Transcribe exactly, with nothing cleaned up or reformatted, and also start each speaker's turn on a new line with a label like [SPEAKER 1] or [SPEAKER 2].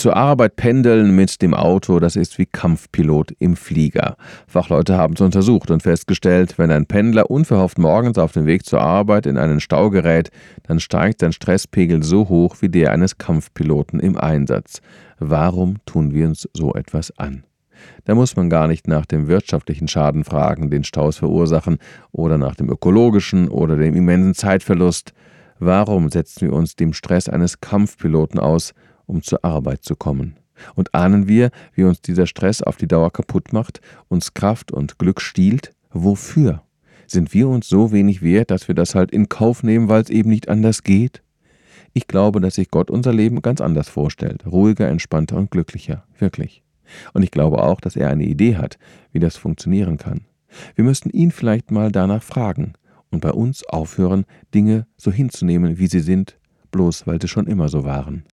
[SPEAKER 1] Zur Arbeit pendeln mit dem Auto, das ist wie Kampfpilot im Flieger. Fachleute haben es untersucht und festgestellt, wenn ein Pendler unverhofft morgens auf dem Weg zur Arbeit in einen Stau gerät, dann steigt sein Stresspegel so hoch wie der eines Kampfpiloten im Einsatz. Warum tun wir uns so etwas an? Da muss man gar nicht nach dem wirtschaftlichen Schaden fragen, den Staus verursachen, oder nach dem ökologischen oder dem immensen Zeitverlust. Warum setzen wir uns dem Stress eines Kampfpiloten aus, um zur Arbeit zu kommen? Und ahnen wir, wie uns dieser Stress auf die Dauer kaputt macht, uns Kraft und Glück stiehlt? Wofür? Sind wir uns so wenig wert, dass wir das halt in Kauf nehmen, weil es eben nicht anders geht? Ich glaube, dass sich Gott unser Leben ganz anders vorstellt. Ruhiger, entspannter und glücklicher. Wirklich. Und ich glaube auch, dass er eine Idee hat, wie das funktionieren kann. Wir müssten ihn vielleicht mal danach fragen und bei uns aufhören, Dinge so hinzunehmen, wie sie sind, bloß weil sie schon immer so waren.